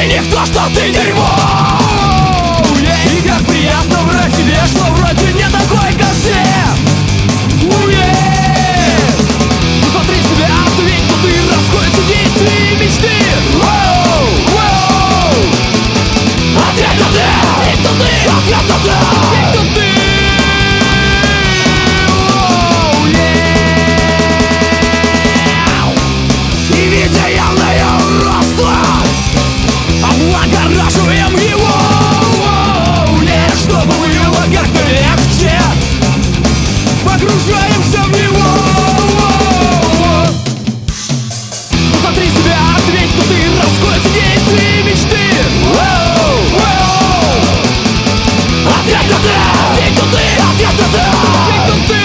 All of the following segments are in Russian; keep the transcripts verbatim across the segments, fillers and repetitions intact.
ты никто, что ты дерьмо. И как приятно врать себе, что вроде не такой, как все. Посмотри себя, ответь, что ты расходятся действия и мечты. Ответ на ты, ответ на ты, ответ на ты, ответ на ты. И видя явное уродство, облагораживаем его, лишь чтобы было как-то легче, погружаемся в него. Посмотри себя, ответь, что ты расходятся действия и мечты. Ответ на ты, ответ на ты, ответ на ты, ответ на ты.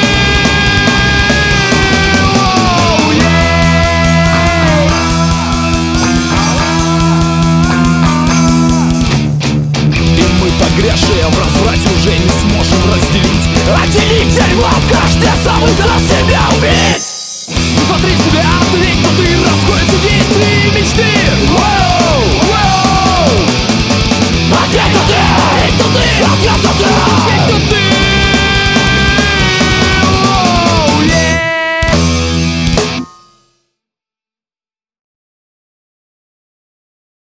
Погрешие в разврате уже не сможем разделить. Отделить дерьмо, каждый самый даст себя убить. Посмотри себя, ответь, что ты расходятся действия и мечты.